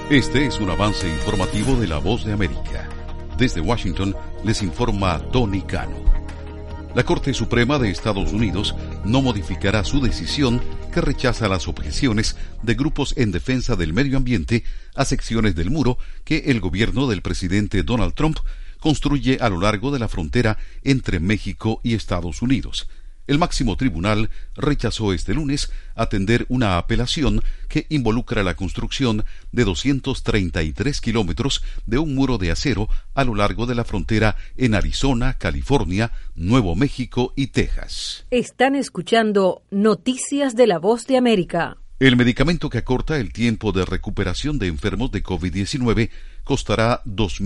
Este es un avance informativo de La Voz de América. Desde Washington les informa Tony Cano. La Corte Suprema de Estados Unidos no modificará su decisión que rechaza las objeciones de grupos en defensa del medio ambiente a secciones del muro que el gobierno del presidente Donald Trump construye a lo largo de la frontera entre México y Estados Unidos. El máximo tribunal rechazó este lunes atender una apelación que involucra la construcción de 233 kilómetros de un muro de acero a lo largo de la frontera en Arizona, California, Nuevo México y Texas. Están escuchando Noticias de La Voz de América. El medicamento que acorta el tiempo de recuperación de enfermos de COVID-19 costará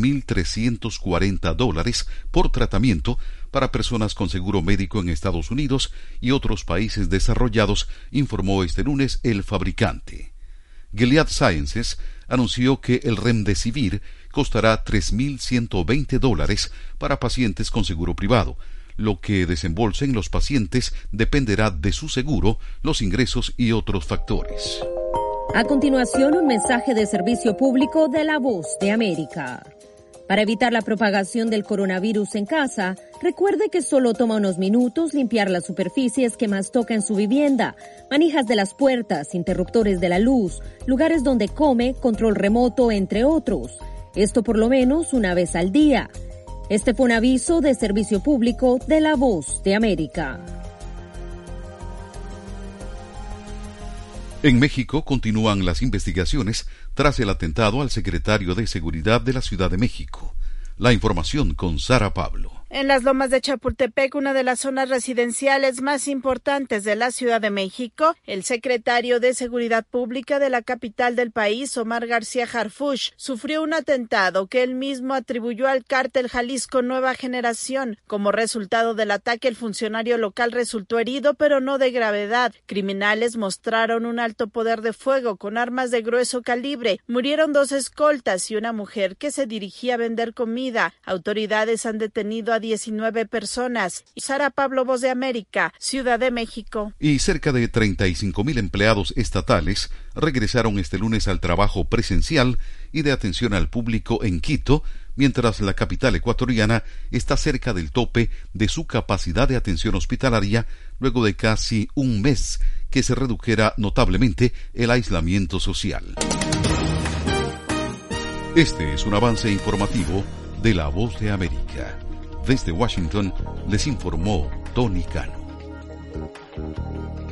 $2,340 por tratamiento para personas con seguro médico en Estados Unidos y otros países desarrollados, informó este lunes el fabricante. Gilead Sciences anunció que el Remdesivir costará $3,120 para pacientes con seguro privado. Lo que desembolsen los pacientes dependerá de su seguro, los ingresos y otros factores. A continuación, un mensaje de servicio público de La Voz de América. Para evitar la propagación del coronavirus en casa, recuerde que solo toma unos minutos limpiar las superficies que más toca en su vivienda, manijas de las puertas, interruptores de la luz, lugares donde come, control remoto, entre otros. Esto por lo menos una vez al día. Este fue un aviso de servicio público de La Voz de América. En México continúan las investigaciones tras el atentado al secretario de Seguridad de la Ciudad de México. La información con Sara Pablo. En las Lomas de Chapultepec, una de las zonas residenciales más importantes de la Ciudad de México, el secretario de Seguridad Pública de la capital del país, Omar García Harfuch, sufrió un atentado que él mismo atribuyó al cártel Jalisco Nueva Generación. Como resultado del ataque, el funcionario local resultó herido, pero no de gravedad. Criminales mostraron un alto poder de fuego con armas de grueso calibre. Murieron 2 escoltas y una mujer que se dirigía a vender comida. Autoridades han detenido a 19 personas. Sara Pablo, Voz de América, Ciudad de México. Y cerca de 35,000 empleados estatales regresaron este lunes al trabajo presencial y de atención al público en Quito, mientras la capital ecuatoriana está cerca del tope de su capacidad de atención hospitalaria luego de casi un mes que se redujera notablemente el aislamiento social. Este es un avance informativo de La Voz de América. Desde Washington les informó Tony Cano.